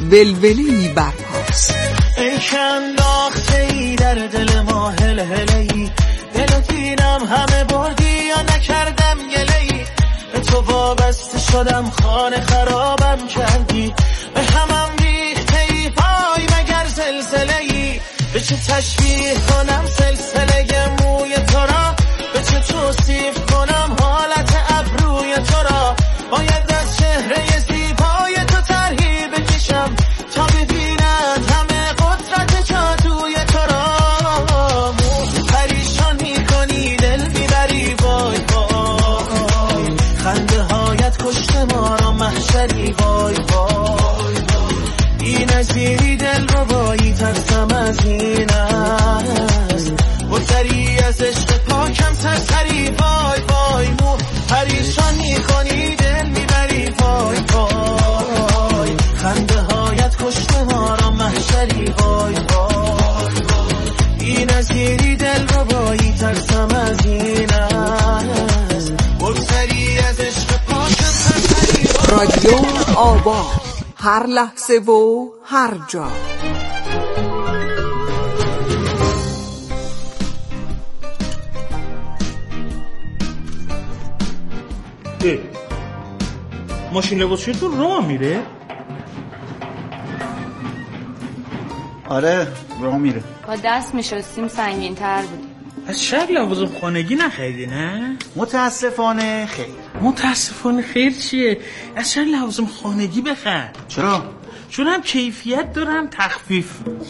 ولوله‌ای برپاست. ای که انداخته‌ای در دل ما هلهله‌ای، دل و دینم همه بردی یا نکردم گله‌ای، به تو وابسته شدم خانه خرابم کردی، به همم ریخته‌ای پای مگر زلزله‌ای، به چه تشبیه کنم سلسله موی تو را، به چه توصیف کنم حالت ابروی تو را، باید از چهره زیبای تو طرحی بکشم تا ببینند همه قدرت جادوی تو را. پریشان میکنی دل میبری وای وای، خنده هایت کشته ما را محشری وای وای، این نظیری دل رو بایی ترسم از این است، بزری از عشق پاکم سرسری وای وای، مو پریشان میکنی دل میبری وای وای، خنده هایت کشته ما را محشری وای وای، این نظیری دل رو بایی ترسم از این است، بزری از عشق پاکم سرسری وای. رادیو آباد، هر لحظه و هر جا. ماشین لباسشویی تو راه میره؟ آره راه میره. با دست میشستیم سنگین تر بود. از شب لوازم خانگی نخریدی نه؟ متاسفانه خیر. متاسفانه خیر چیه؟ از شب لوازم خانگی بخر. چرا؟ چون هم کیفیت دارم تخفیف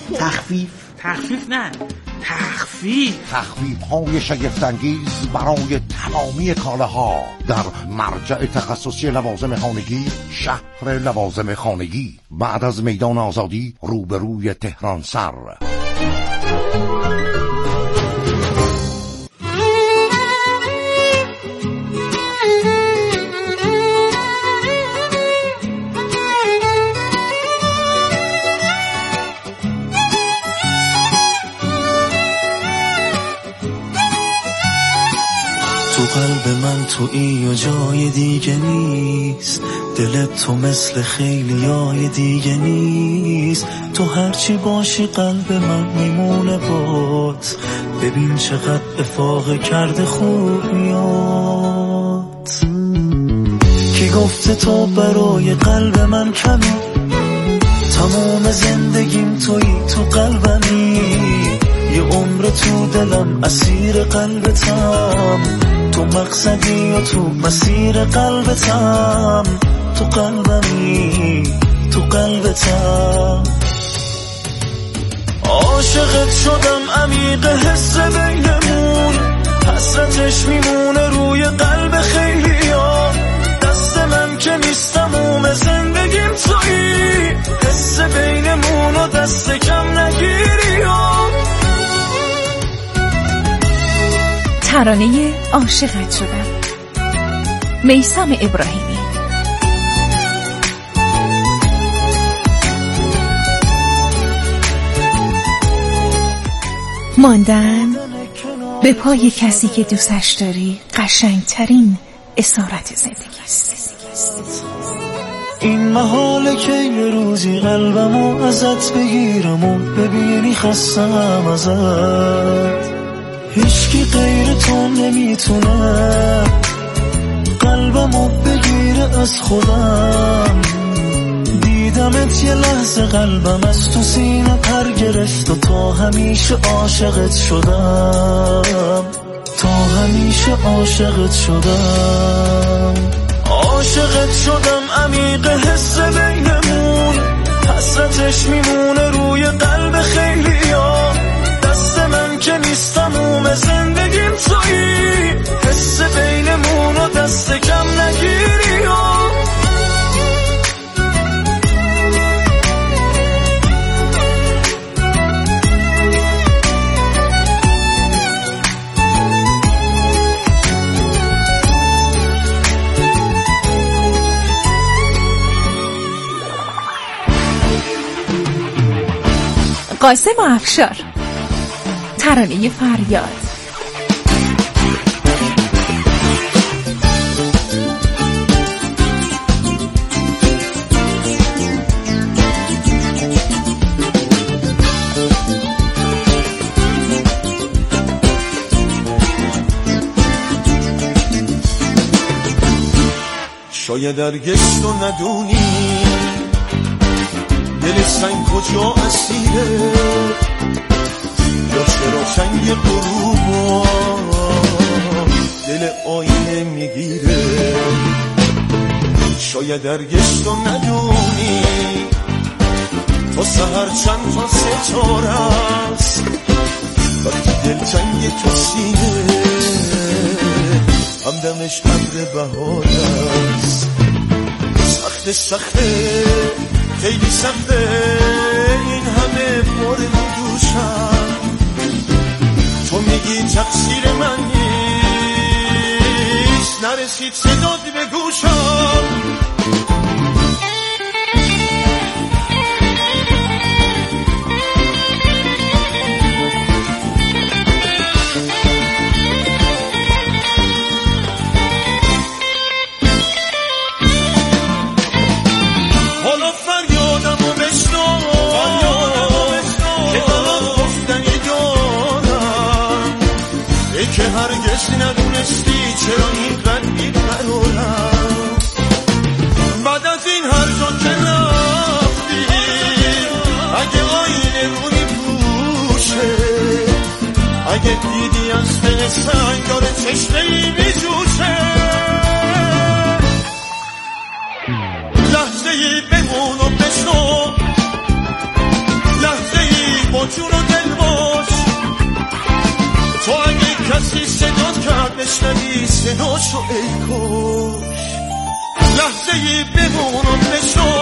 نه تخفیف های شگفت‌انگیز برای تمامی کالاها در مرجع تخصصی لوازم خانگی، شهر لوازم خانگی، بعد از میدان آزادی روبروی تهران سر. تو قلب من تویی و جای دیگه نیست، دلت تو مثل خیلیای دیگه نیست، تو هرچی باشی قلب من میمونه بات، ببین چقدر افاقه کرده خوبیات. کی گفته تو برای قلب من کمی، تمام زندگیم تویی تو قلبمی، یه عمر تو دلم اسیر قلبتم، تو مقصدی و تو مسیر قلبتم، تو قلبمی تو قلبتم. عاشقت شدم عمیق حس بینمون، حسرتش میمونه روی قلب خیلیا، دست من که نیستم زندگیم تویی، حس بینمون و دست کم نگیری. ترانه عاشقت شدم، میثم ابراهیمی. ماندن به پای کسی که دوستش داری قشنگترین اسارت زندگی است. این محاله که یه روزی قلبمو ازت بگیرم و ببینی خستم ازت، هیچکی غیر تو نمیتونه قلبمو بگیره از خودم، دیدمت یه لحظه قلبم از تو سینه پر گرفت و تا همیشه عاشقت شدم، تا همیشه عاشقت شدم. عاشقت شدم عمیق حس بینمون، حسرتش میمونه روی قلب خیلیا، دست من که نیستم زندگیم تویی، حس بینمون و دست کم نگیری. قاسم و افشار، ترانه فریاد. شاید درگشت و ندونی دل سنگ کجا اسیره، یا چرا چنگ غروب دل آینه میگیره. شاید درگشت و ندونی تا سهر چند تا ستاره است، وقتی دلتنگ تو سینه همدمش ابر بهار است. سخته سخته خیلی سخته این همه بار رو دوشم، تو میگی تقصیر من نیست، نرسید صدات به گوشم. که هرگز ندونستی چرا اینقدر بی‌قرارم. بعد از این هر جا که رفتی اگه آینه رو میپوشه، اگه دیدی از دل سنگ داره چشمه‌ای میجوشه، لحظه‌ای بمون و بشو، لحظه‌ای با جون و دل باش. تو اگه کسی صدات کرد بشنوی صداشو ای کش، لحظه‌ای بمون و بشو،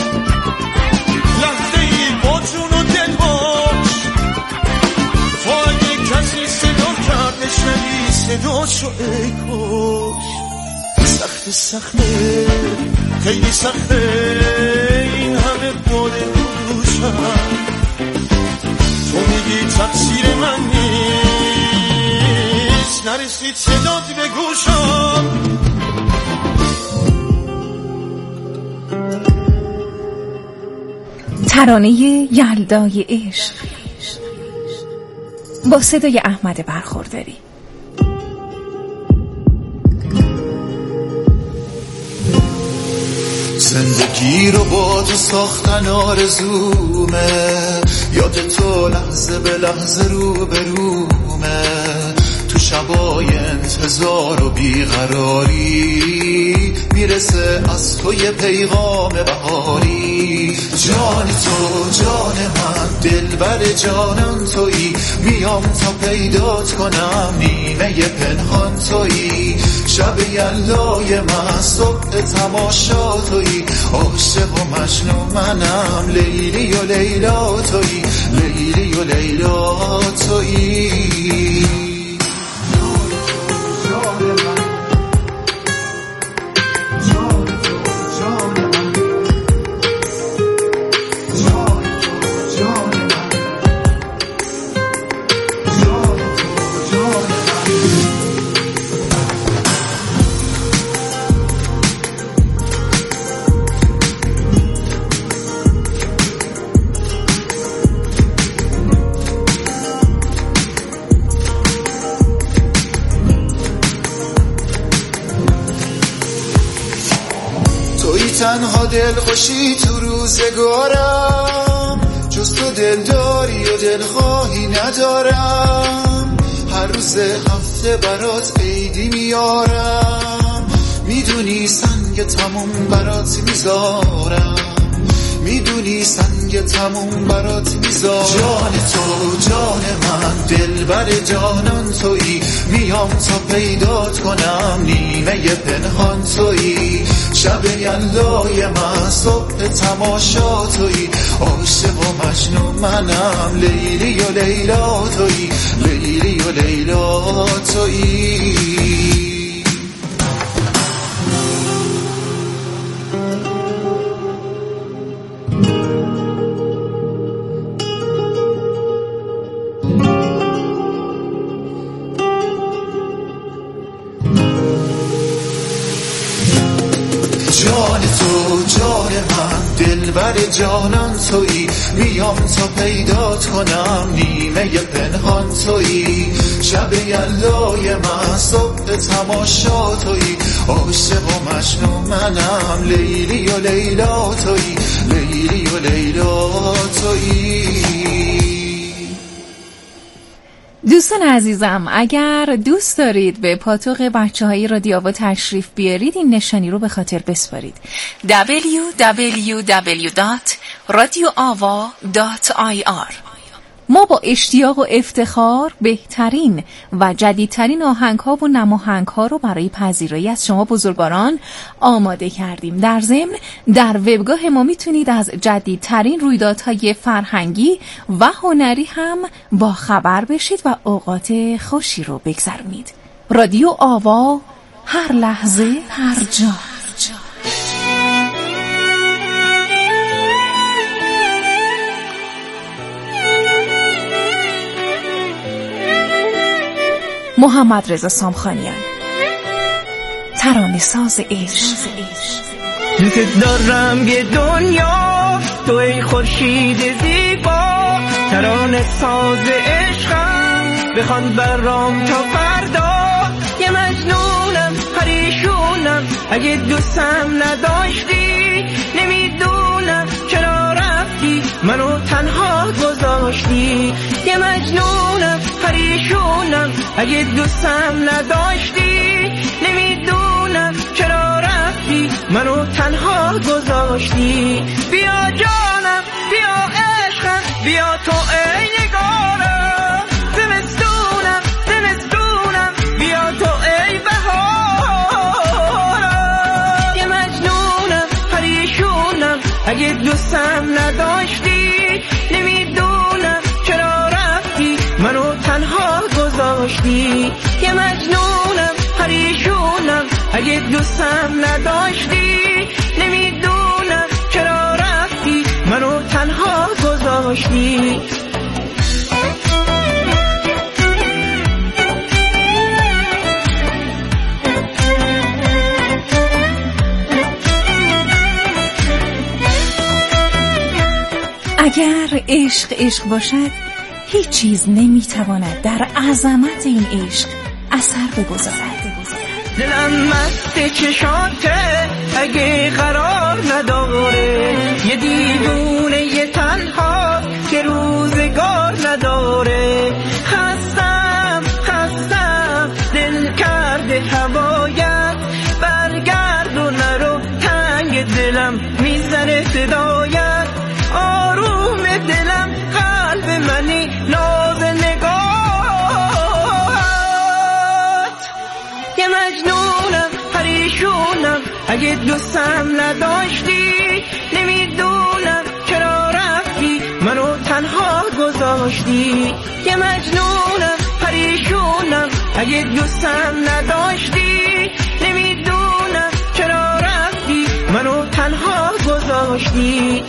لحظه‌ای با جون و دل باش. تو اگه کسی صدات کرد بشنوی صداشو ای کش. سخته سخته خیلی سخته این همه بار رو دوشم، تو میگی تقصیر من نیست، نرسید صدات به گوشم. ترانه یلدای عشق با صدای احمد برخورداری. زندگی رو با تو ساختن آرزومه، یاد تو لحظه به لحظه رو به رومه، تو شبای انتظار و بیقراری میرسه از تو یه پیغام بهاری. جان تو جان من دلبر جانان تویی، میام تا پیدات کنم نیمه پنهان تویی. شب یلدای من صبح تماشا تویی، عاشق و مجنون منم، لیلی و لیلا تویی، لیلی و لیلا تویی. تنها دل خوشی تو روزگارم، جز تو دل داری و دل خواهی ندارم. هر روز هفته برات عیدی میارم، میدونی سنگ تموم برات میذارم، میدونی سنگ تموم برات میذارم. جان تو جان من دلبر جانان تویی، میام تا پیدات کنم نیمه پنهان تویی. شب یلدای من صبح تماشا تویی، عاشق و مجنون منم، لیلی و لیلا تویی، لیلی و لیلا تویی. جان تو جان من دلبر جانان تویی، میام تا پیدات کنم، نیمه پنهان تویی، شب یلای من، صبح تماشا تویی، عاشق و مجنون منم، لیلی و لیلا تویی، لیلی و لیلا تویی. دوستان عزیزم، اگر دوست دارید به پاتوق بچه‌های رادیو آوا تشریف بیارید، این نشانی رو به خاطر بسپارید: www.radioava.ir. ما با اشتیاق و افتخار بهترین و جدیدترین آهنگ‌ها و نماهنگ‌ها رو برای پذیرایی از شما بزرگواران آماده کردیم. در ضمن در وبگاه ما میتونید از جدیدترین رویدادهای فرهنگی و هنری هم با خبر بشید و اوقات خوشی رو بگذرونید. رادیو آوا، هر لحظه هر جا. محمد رضا سامخانیان، ترانه ساز عشق. دوست دارم یه دنیا تو ای خورشید زیبا، ترانه ساز عشقم بخوان برام تا فردا. یه مجنونم پریشونم اگه دوستم نداشتی، نمیدونم چرا رفتی منو تنها گذاشتی. یه مجنونم پریشونم اگه دوستم نداشتی، نمیدونم چرا رفتی منو تنها گذاشتی. بیا جانم بیا عشقم بیا تو ای نگارم، زمستونم زمستونم بیا تو ای بهارم. یه مجنونم پریشونم اگه دوستم نداشتی، نمیدونم چرا رفتی منو تنها گذاشتی. یه مجنونم پریشونم اگه دوستم نداشتی، نمیدونم چرا رفتی منو تنها گذاشتی. اگر عشق عشق باشد، هیچ چیز نمیتواند در عظمت این عشق اثر بگذارد. دلم مست چشاته اگه قرار نداره، یه دیوونه یه تنها که روزگار نداره. خستم خستم دل کرده هوایت، برگرد و نرو تنگ دلم میزنه صدایت. آروم دلم قلب منی ناز نگاهت. یه مجنونم پریشونم اگه دوستم نداشتی، نمیدونم چرا رفتی منو تنها گذاشتی. یه مجنونم پریشونم اگه دوستم نداشتی، نمیدونم چرا رفتی منو تنها گذاشتی.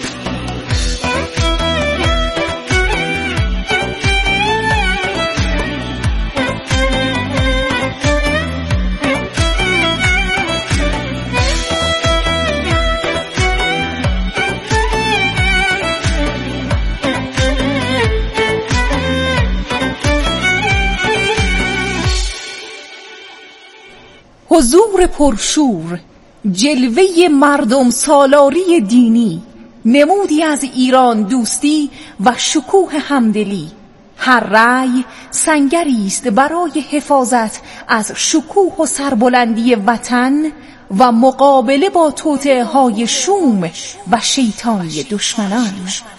حضور پرشور، جلوه مردم سالاری دینی، نمودی از ایران دوستی و شکوه همدلی. هر رأی سنگری است برای حفاظت از شکوه و سربلندی وطن و مقابله با توطئه‌های شوم و شیطانی دشمنان.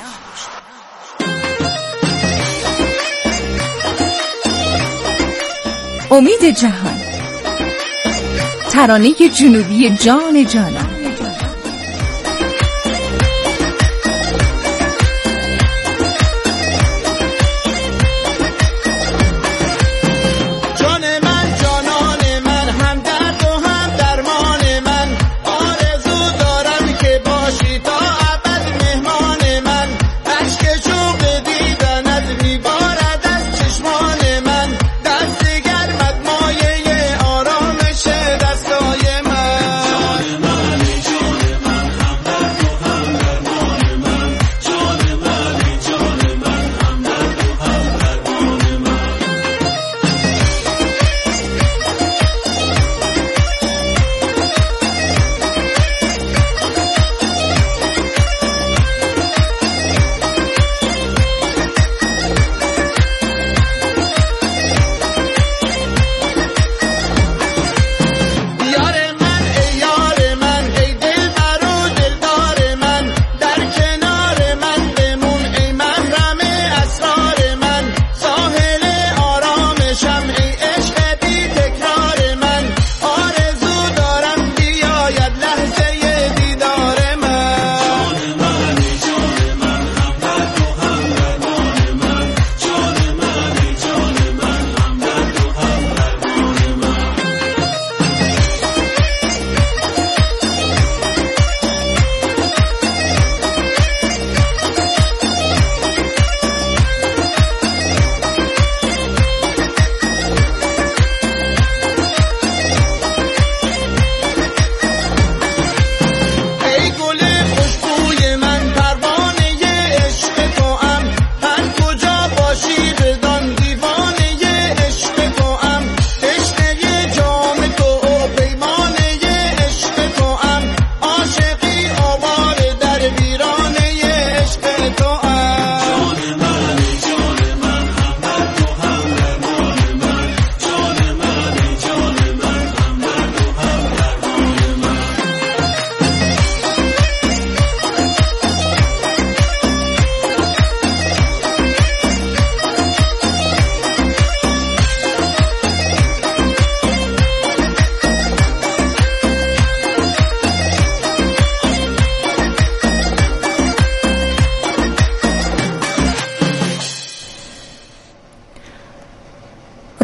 امید جهان، ترانه جنوبی جان جانان.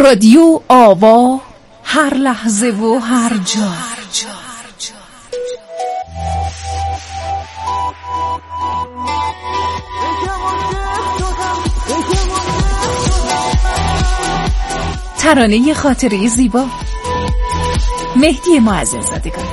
رادیو آوا، هر لحظه و هر جا. ترانه خاطره زیبا، مهدی معززادگان.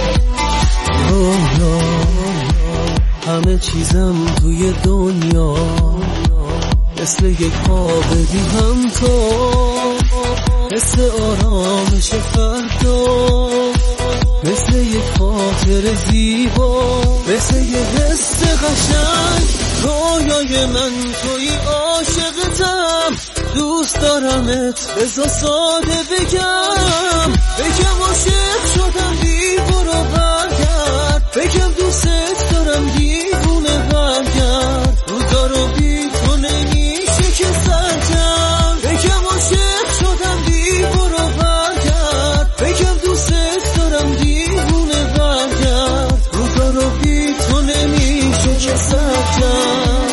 همه چیزم توی دنیا مثل یک خواب دیدم تو، حس آرامش فردا مثل یک خاطر زیبا، مثل یک حس قشنگ رویای من توی عاشقتم، دوست دارمت بذار ساده بگم عاشق شدم بی برو برگرد، بگم دوست دارم دیوونه برگرد، روزا رو بی تو نمیشه که سرکم، بگم عاشق شدم بی برو برگرد، بگم دوست دارم دیوونه برگرد، روزا رو بی تو نمیشه که سرکم.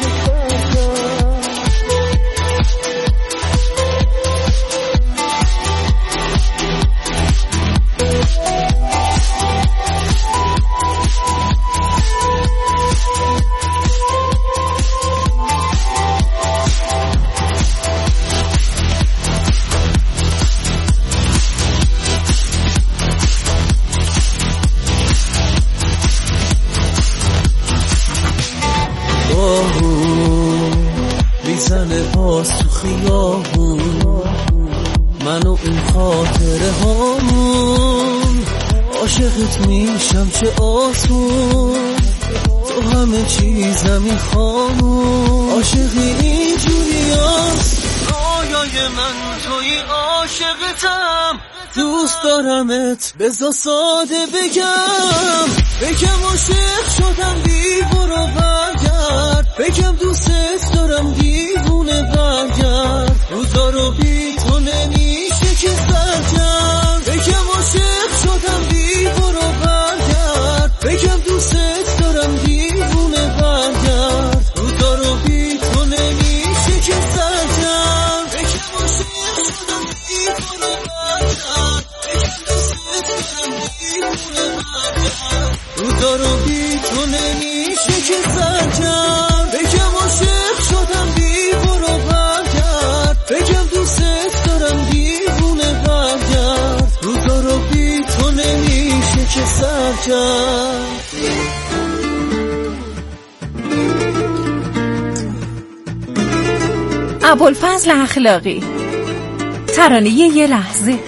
میزنه باز تو خیابون منو این خاطره هامون، عاشقت میشم چه آسون، تو همه چیزم میخوام، عاشقی اینجوری هست رویای من توی عاشقتم، دوست دارمت بذار ساده بگم عاشق شدم بی برو برگرد، بگم دوست دارم دیوونه برگرد، روزا رو بی تو نمیشه که سرکم، بگم عاشق شدم بی برو برگرد، بگم دوست دارم دیوونه برگرد، روزا رو بی تو نمیشه که سرکم، بگم عاشق شدم بی برو برگرد، بگم دوست دارم دیوونه برگرد، روزا رو بی تو نمیشه که سرکم، بگم عاشق شدم بی برو برگرد، بگم دوست دارم دیوونه برگرد، روزا رو بی تو نمیشه که سرکم. ابوالفضل اخلاقی، ترانه یه لحظه.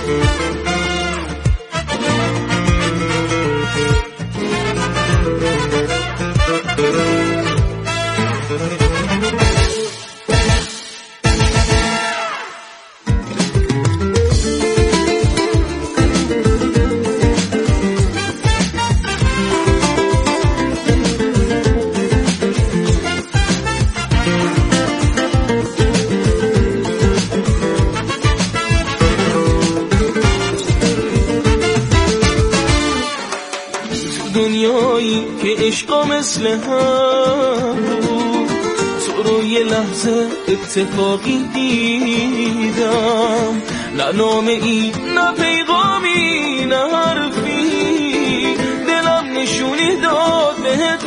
دنیایی که عشقا مثل هم بود، تو رو یه لحظه اتفاقی دیدم، نه نامه ای نه پیغامی نه حرفی، دلم نشونی داد بهت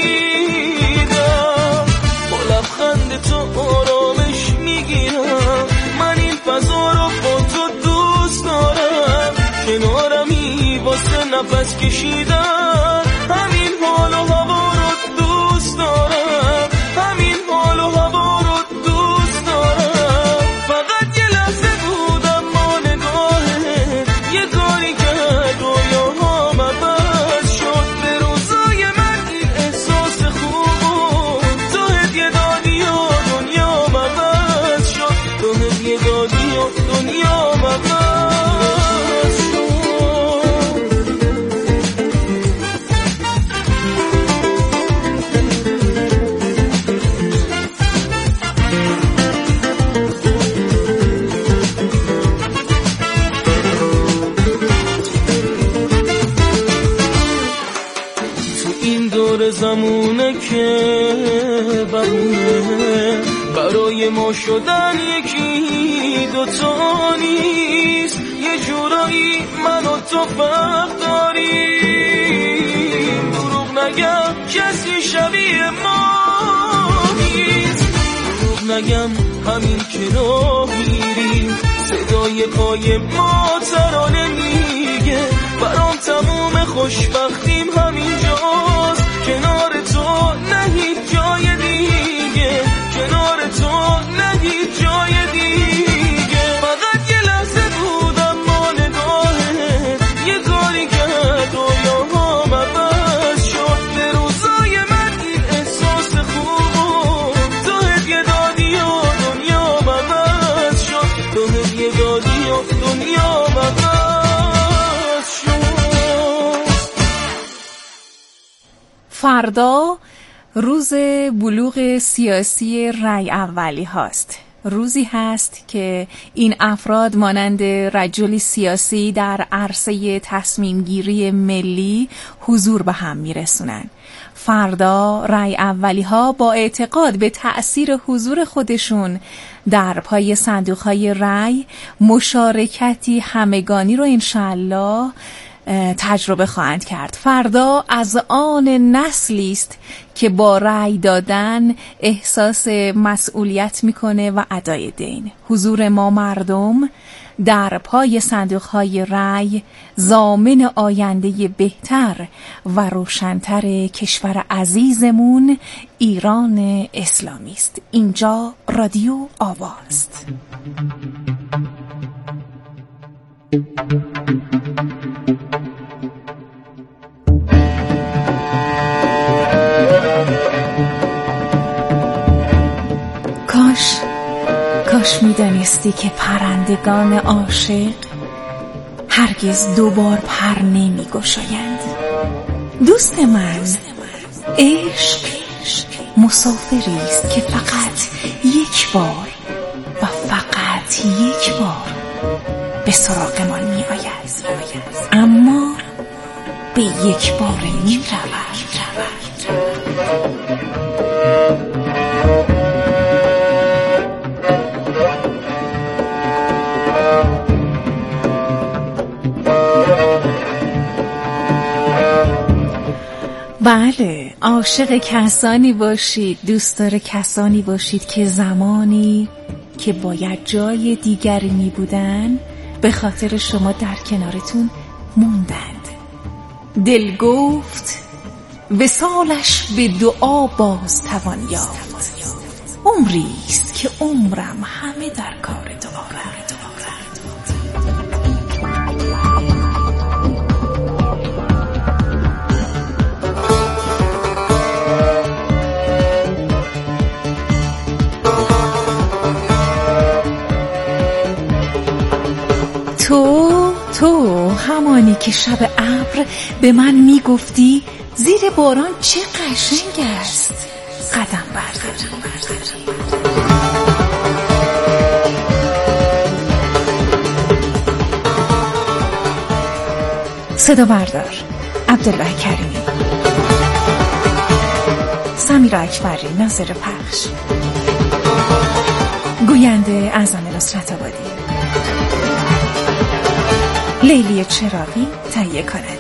رسیدم، با لبخند تو آرامش میگیرم، من این فضا رو با تو دوست دارم، کنارمی واسه نفس کشیدن، همین حال و هوا رو دوست دارم، همین حال و هوا رو دوست دارم، فقط یه لحظه بودم ما نگاهه، یه کاری کرد رویاهام عوض شد، به روزای من این احساس خوب، تو هدیه دادی و دنیام عوض شد، تو هدیه دادی و دنیام عوض شد. برای ما شدن یکی دوتا نیست، یه جورایی من و تو فرق داریم. دروغ نگم کسی شبیه ما نیست، دروغ نگم همین که راه میریم صدای پای ما ترانه میگه برام تموم خوشبختیم همینجاست، کنار تو نه هیچ جای دیگه، کنار تو نه هیچ جای دیگه. فقط یه لحظه بودم ما نگاهت یه کاری کرد رویاهام عوض شد، به روزای من این احساس خوب تو هدیه دادی و دنیام عوض شد، تو هدیه دادی و دنیام عوض شد. فردا روز بلوغ سیاسی رأی اولی هاست. روزی هست که این افراد مانند رجلی سیاسی در عرصه تصمیم گیری ملی حضور به هم میرسونن. فردا رأی اولی ها با اعتقاد به تأثیر حضور خودشون در پای صندوق های رأی مشارکتی همگانی رو انشالله تجربه خواهند کرد. فردا از آن نسلی است که با رأی دادن احساس مسئولیت میکنه و ادای دین. حضور ما مردم در پای صندوق‌های رأی ضامن آینده بهتر و روشن‌تر کشور عزیزمون ایران اسلامی است. اینجا رادیو آواز. کاش میدانستی که پرندگان عاشق هرگز دوبار پر نمی گشایند. دوست من، عشق مسافری است که فقط یک بار و فقط یک بار به سراغمان می آید، اما به یک بار می رود. بله، عاشق کسانی باشید، دوستدار کسانی باشید که زمانی که باید جای دیگری می بودن به خاطر شما در کنارتون موندند. دل گفت وصالش به دعا باز توان یافت، عمری است که عمرم همه در کار دعا رفت. تو همانی که شب ابر به من میگفتی زیر باران چه قشنگ است، قدم بردار. صدا بردار عبدالله کریمی، سمیر اکبری ناظر پخش، گوینده اعظم نصرت آبادی، لیلی چراغی تهیه کننده.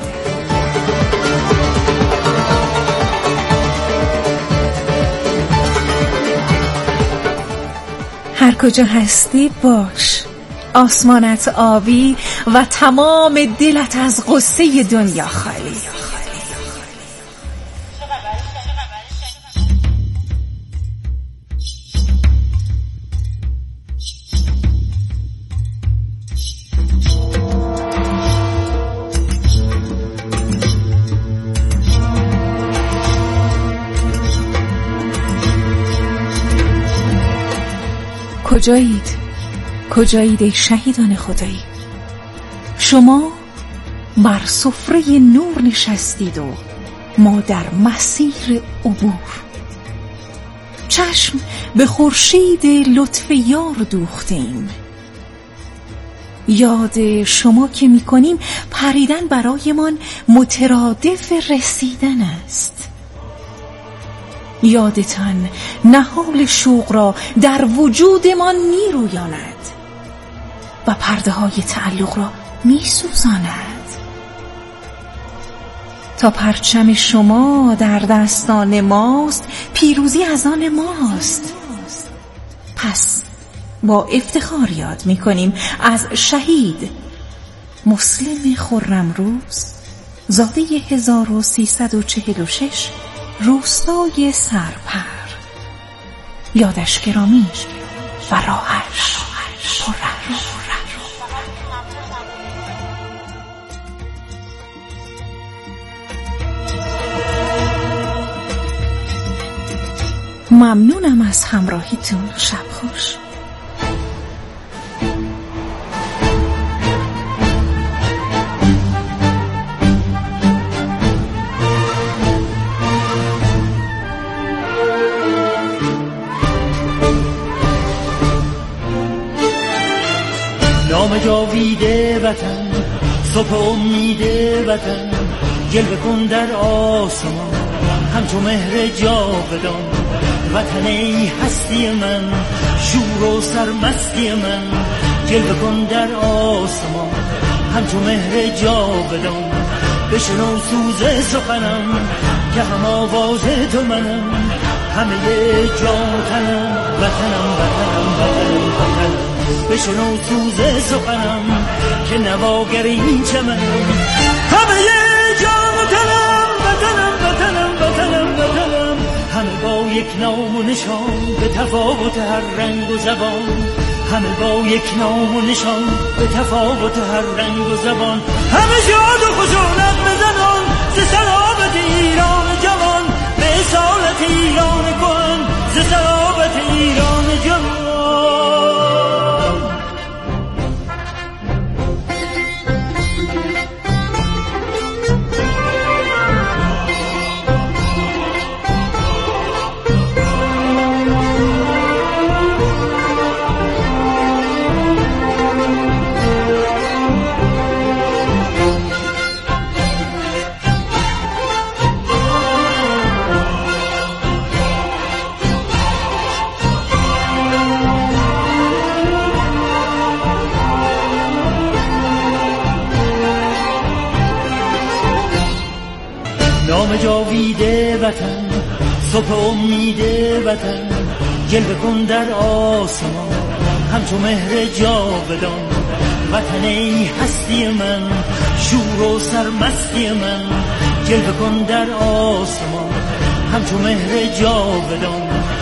هر کجا هستی باش، آسمانت آبی و تمام دلت از غصه دنیا خالی. کجایید ای شهیدان خدایی؟ شما بر سفره نور نشستید و ما در مسیر عبور. چشم به خورشید لطف یار دوختیم، یاد شما که میکنیم پریدن برایمان مترادف رسیدن است. یادتان نهال شوق را در وجودمان می رویاند و پرده های تعلق را می سوزاند. تا پرچم شما در دستان ماست، پیروزی از آن ماست. پس با افتخار یاد می کنیم از شهید مسلم خرمروز، زاده 1346، روستای سرپر. یادش گرامی و راهش پررنگ. ممنونم از همراهیتون. شب خوش. نام جاویده وطن، صبح امید وطن، جلوه کن در آسمان همچو مهر جاودان. وطن ای هستی من، شور و سرمستی من، جلوه کن در آسمان همچو مهر جاودان. بشنو سوز سخنم که هم آواز تو منم، همه جا تنم، وطنم وطنم وطنم وطنم. بشنو سوز سخنم که نواگر این چمنم، همه جا تنم، وطنم وطنم وطنم وطنم. همه با یک نام و نشان به تفاوت هر رنگ و زبان، همه با یک نام و نشان به تفاوت هر رنگ و زبان. همه شاد و خشونت بزنان ز سرابت ایران جوان، به اصالت ایران کهن ز سرابت ایران جوان. نام جاویده وطن، صبح امید وطن، جلوه کن در آسمان همچو مهر جاودان. وطن ای هستی من، شور و سرمستی من، جلوه کن در آسمان همچو مهر جاودان.